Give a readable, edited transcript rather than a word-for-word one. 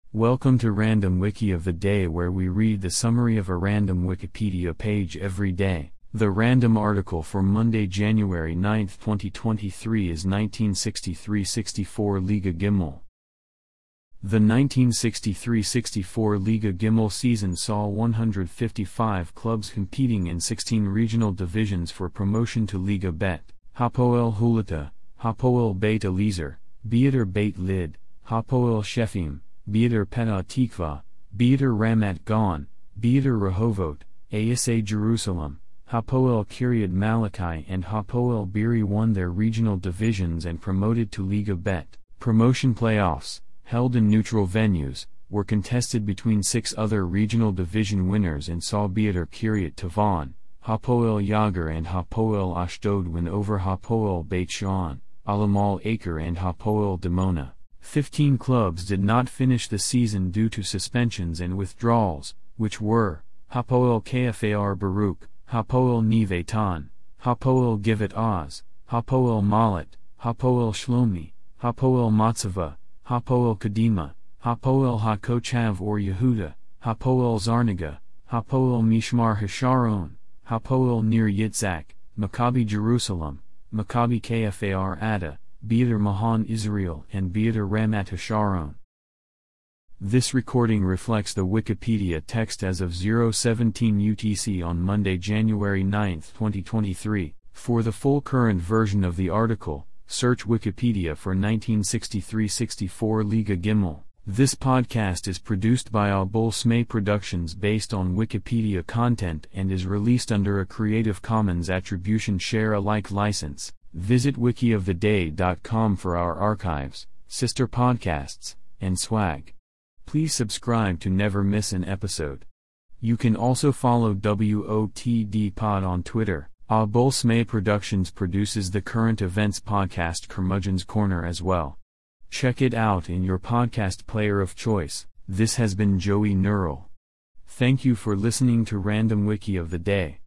Welcome to Random Wiki of the Day, where we read the summary of a random Wikipedia page every day. The random article for Monday, January 9, 2023 is 1963-64 Liga Gimel. The 1963-64 Liga Gimel season saw 155 clubs competing in 16 regional divisions for promotion to Liga Bet: Hapoel Hulata, Hapoel Beit Eliezer, Beater Beit Lid, Hapoel Shefim, Beater Petah Tikva, Beater Ramat Gan, Beater Rehovot, ASA Jerusalem, Hapoel Kiryat Malachi and Hapoel Beeri won their regional divisions and promoted to Liga Bet. Promotion playoffs, held in neutral venues, were contested between 6 other regional division winners and saw Beater Kiryat Tavan, Hapoel Yager and Hapoel Ashdod win over Hapoel Beit Shean, Alamal Acre and Hapoel Dimona. 15 clubs did not finish the season due to suspensions and withdrawals, which were Hapoel Kfar Baruch, Hapoel Neve Tan, Hapoel Givat Oz, Hapoel Malat, Hapoel Shlomi, Hapoel Matzava, Hapoel Kadima, Hapoel HaKochav or Yehuda, Hapoel Zarnaga, Hapoel Mishmar Hasharon, Hapoel Nir Yitzhak, Maccabi Jerusalem, Maccabi Kfar Ada, Beater Mahan Israel and Beater Ramat Hasharon. This recording reflects the Wikipedia text as of 0:17 UTC on Monday, January 9, 2023. For the full current version of the article, search Wikipedia for 1963-64 Liga Gimel. This podcast is produced by Abul Smay Productions based on Wikipedia content and is released under a Creative Commons Attribution Share Alike license. Visit wikioftheday.com for our archives, sister podcasts, and swag. Please subscribe to never miss an episode. You can also follow WOTD Pod on Twitter. Abul Smay Productions produces the current events podcast Curmudgeon's Corner as well. Check it out in your podcast player of choice. This has been Joey Neural. Thank you for listening to Random Wiki of the Day.